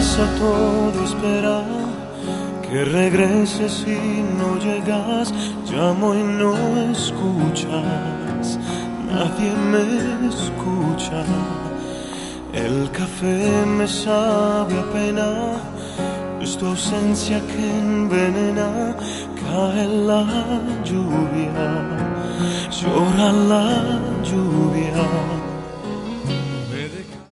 casa todo espera que regreses y no llegas. Llamo y no escuchas, nadie me escucha. El café me sabe a pena, es tu ausencia que envenena. Cae la lluvia, llora la lluvia.